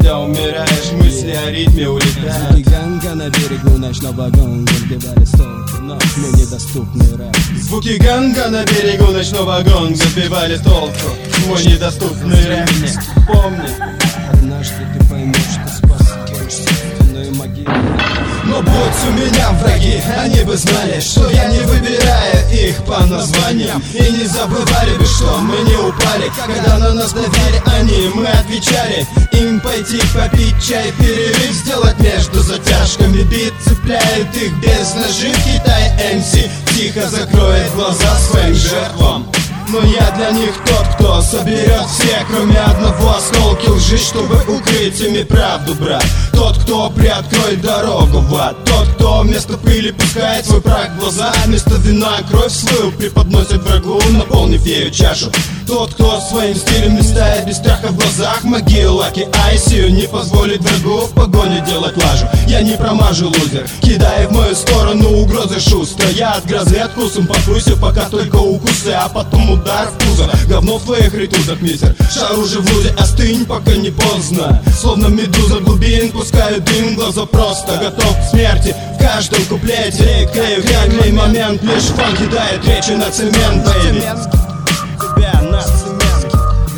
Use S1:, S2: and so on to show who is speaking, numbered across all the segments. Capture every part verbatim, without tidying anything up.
S1: когда умираешь, мысли о ритме улетают.
S2: Звуки ганга на берегу ночного гонга сбивали с толку, но мы недоступный рэп.
S1: Звуки ганга на берегу ночного гонга сбивали с толку мой недоступный рэп. Помни,
S2: однажды ты поймешь, что спас свою собственную могилу.
S1: но будь у меня враги, они бы знали, что я не выбираю их по названиям. И не забывали бы, что мы не упали, когда на нас давили они, мы отвечали им пойти попить чай, перерыв сделать между затяжками. Бит цепляет их без наживки, Китай эм си тихо закроет глаза своим жертвам. Но я для них тот, кто соберет все, кроме одного осколки лжи, чтобы укрыть ими правду, брат. Тот, кто приоткроет дорогу в ад. Тот, кто вместо пыли пускает свой прах в глаза, вместо вина кровь свою преподносит врагу, наполнив ею чашу. Тот, кто своим стилем листает без страха в глазах могилу, аки Айсию не позволит врагу в погоне делать лажу. Я не промажу, лузер, кидая в мою сторону угрозы шустро. Я от грозы откусом покуйся, пока только укусы, а потом удар в пузо. Говно в твоих ритузах, мистер, шар уже в лузе, остынь, пока не поздно. Словно медуза глубин, пускаю дым, глаза просто готов к смерти. В каждом куплете клею клей момент, лишь фан кидает речи на цемент, бэйби.
S2: Тебя на цемент.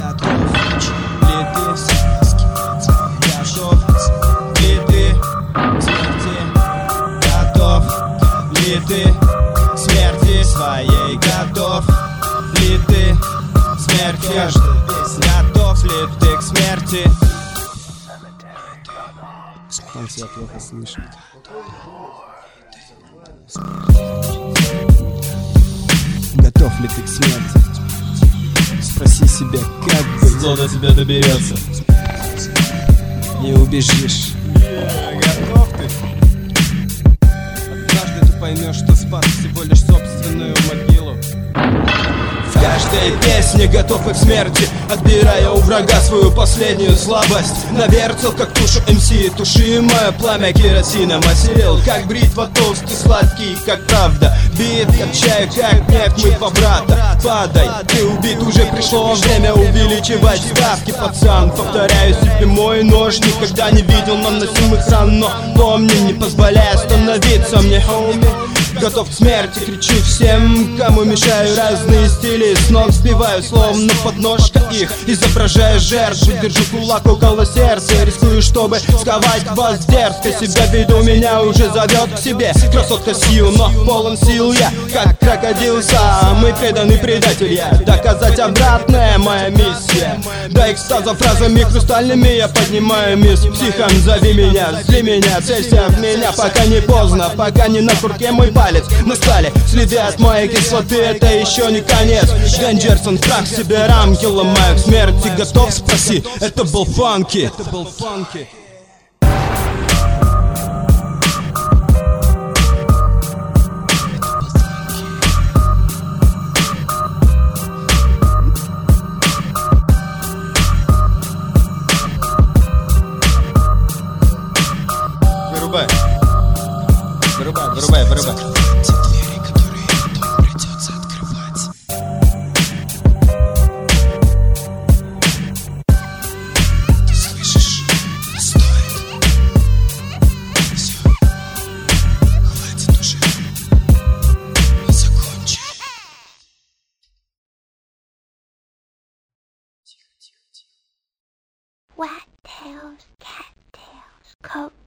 S2: Готов ли ты? Готов ли ты? Смерти своей готов ли ты? Смерти, готов ли ты к смерти? Он себя плохо слышит. Готов ли ты к смерти? Спроси себя, как бы
S1: Зло до тебя доберется.
S2: не убежишь.
S1: Готов ты?
S2: Однажды ты поймешь, что спас всего лишь собственную могилу.
S1: В каждой песне готов и к смерти, отбирая у врага свою последнюю слабость. Навертел, как тушу эм си, тушимое пламя керосином осилил, как бритва толстый, сладкий, как правда. Бит, как чай, как нефть, мы два брата. Падай, ты убит, уже пришло время увеличивать ставки, пацан. Повторяю себе, мой нож никогда не видел наносимых ран, но помни, не позволяй остановиться мне, хоуми. Готов к смерти, кричу всем, кому мешаю разные стили. С ног сбиваю, словно подножка их, изображая жертву. Держу кулак около сердца, рискую, чтобы сковать вас дерзко. Себя виду меня уже зовет к себе красотка сил, но полон сил я, как крокодил сам. И преданный предатель я, доказать обратное моя миссия. До экстаза фразами хрустальными я поднимаю мисс психом. Зови меня, зли меня, целься в меня, пока не поздно, пока не на курке мой палец. На стале следы от моей кислоты, это еще не конец. Денджерсон, прах себе рамки ломаю к смерти. Готов, спроси, это был фанки. Это был фанки. Вырубай. Вырубай, вырубай, вырубай.
S2: Те двери, которые потом придется открывать. Ты слышишь? Не стоит. Все. Хватит уже. Закончи. Тихо, тихо, тихо.
S3: Wag tails, cat tails, coat